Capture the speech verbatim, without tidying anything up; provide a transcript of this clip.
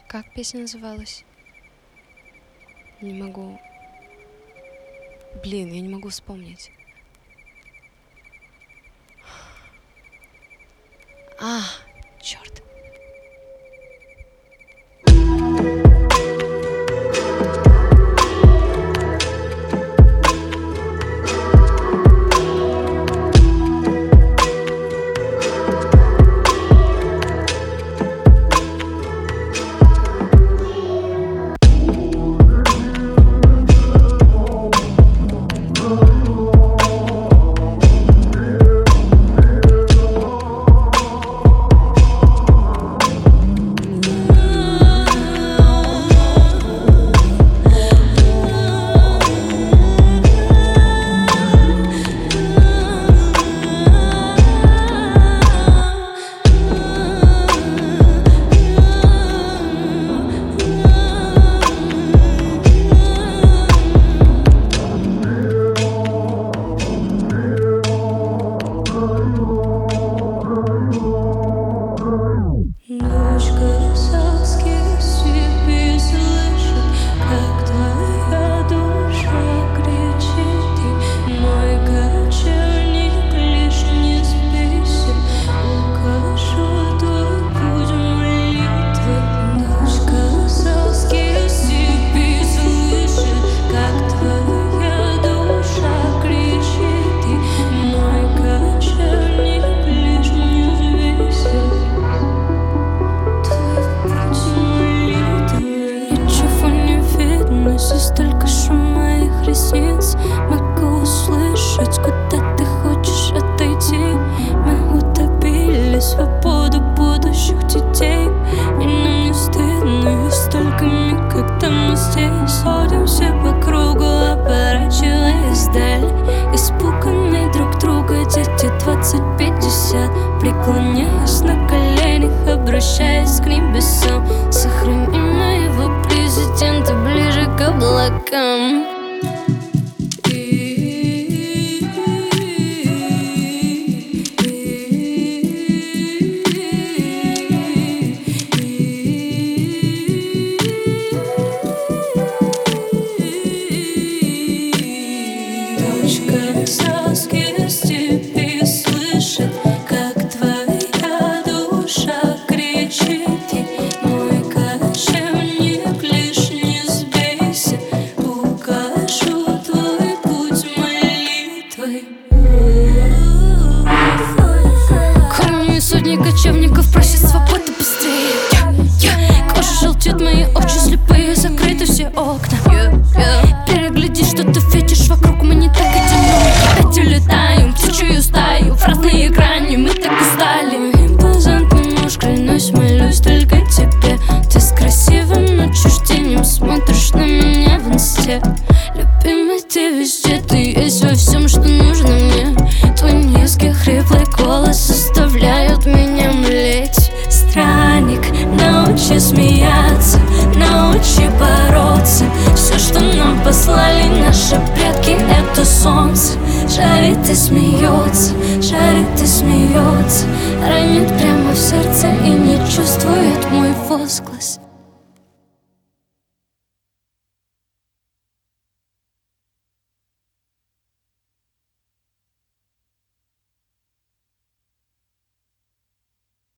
Как песня называлась? Не могу. Блин, я не могу вспомнить. А, черт. Столько шума их ресниц. Могу услышать, куда ты хочешь отойти. Мы утопили свободу будущих детей, и нам не стыдно, и столькими, когда мы здесь. Ходим все по кругу, оборачиваясь вдаль, испуганные друг друга дети двадцать пятьдесят, преклоняясь на коленях, обращаясь к небесам. Сохрани моего президента ближе к облакам. Дочка сказки с степи слышит, как твоя душа кричит. И мой кочевник, лишь не сбейся, укажу твой путь молитвой. Кроме сотни кочевников просят свободы быстрее. Кожа желтеет, мои очи слепые, закрыты все окна. Перегляди, что ты видишь вокруг, мы не так одиноки. Опять улетаем, птичью стаю, в разные грани, мы так устали. Импозантный муж, клянусь, молюсь только тебе. Ты с красивым отчуждением смотришь на меня в инсте. Любимый, ты везде, ты есть во всем, что нужно мне. Твой низкий хриплый голос заставляют меня млеть. Странник, научи смеяться, научи бороться. Все, что нам послали наши предки, это солнце. Жарит и смеется, жарит и смеется, ранит прямо в сердце и не чувствует мой возглас.